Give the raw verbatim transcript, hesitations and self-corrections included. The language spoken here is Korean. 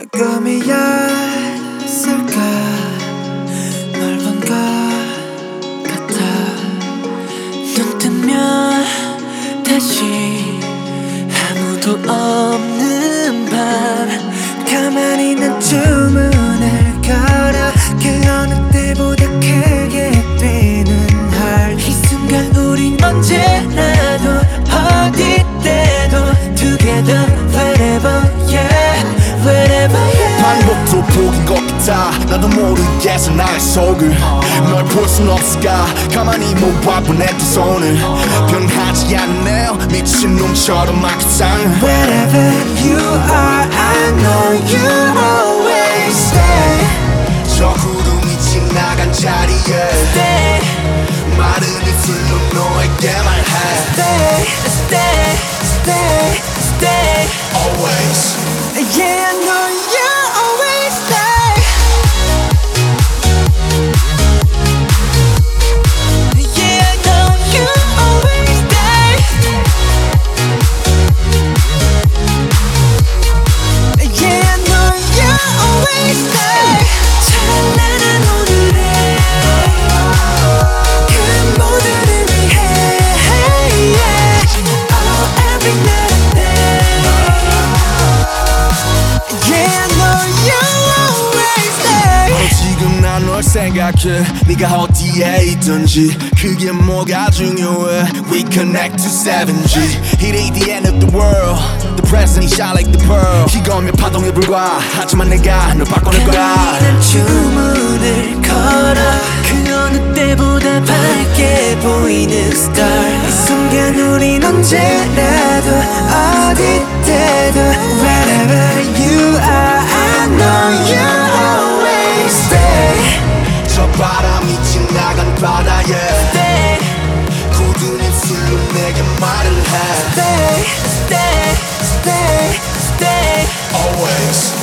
꿈이었을까 널 본 것 같아. 눈 뜨면 다시 아무도 없는 밤 가만히 난 주문을 걸어 그 어느 때보다 크게 뛰는 heart. 이 순간 우린 언제라도 어디 때도 together wherever yeah wherever yeah. 반복도 복인 것 같아. 나도 모르겠어 나의 속을. 널 볼 순 없을까 가만히 모아본 내 두 손을. 변하지 않는 내 미친 놈처럼 막 이상해. Wherever you are I know you'll always stay. 저 구름이 지나간 자리에 Stay 마른 입술로 너에게 말해. Stay Stay Stay Stay Always. Yeah I know you'll always stay. Yeah I know you'll always stay. Yeah I know you'll always stay. 찬란한 오늘에 그 모두를 위해 yeah. Oh every night and day. Yeah I know you'll always stay. 바로 지금 난 널 생각해. 네가 어디에 있든지 그게 뭐가 중요해. We connect to seven G. It ain't the end of the world. The present is shine like the pearl. 이거면 파동에 불과 하지만 내가 널 바꿔낼 거야. 난 주문을 걸어 그 어느 때보다 밝게 보이는 star. 이 순간 우린 언제라도 어디 때도 wherever you are I know you'll always stay. 저 바람이 지나간 바다에 Stay 굳은 입술로 내게 말을 해. Stay Stay Stay Stay Always.